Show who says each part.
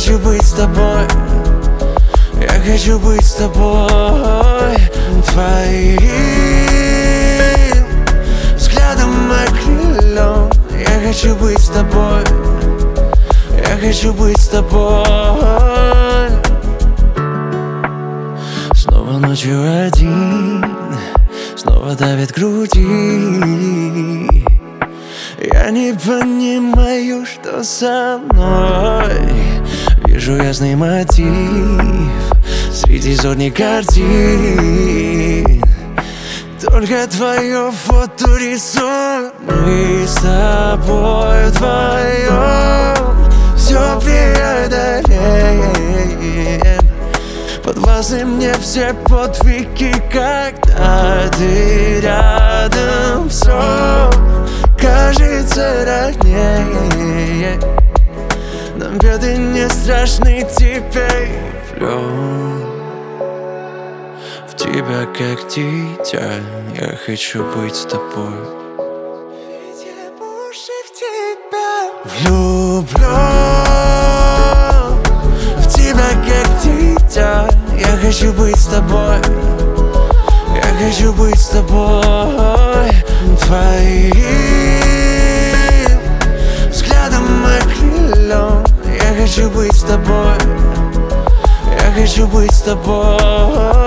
Speaker 1: хочу быть с тобой. Я хочу быть с тобой. Твоим взглядом окрылен. Я хочу быть с тобой. Я хочу быть с тобой. Снова ночью один, снова давит груди. Я не понимаю, что со мной. Вижу ясный мотив среди зорных картин. Только твое фото рисуем. Мы с тобой вдвоем все преодолеем. Подвластны мне все подвиги, когда ты рядом. Все кажется роднее. Нам беды не страшны теперь. Влюблен в тебя как дитя. Я хочу быть с тобой. Ведь я больше в тебя влюблен в тебя как дитя. Я хочу быть с тобой. Я хочу быть с тобой. Твоим взглядом окрылен. Я хочу быть с тобой. Я хочу быть с тобой.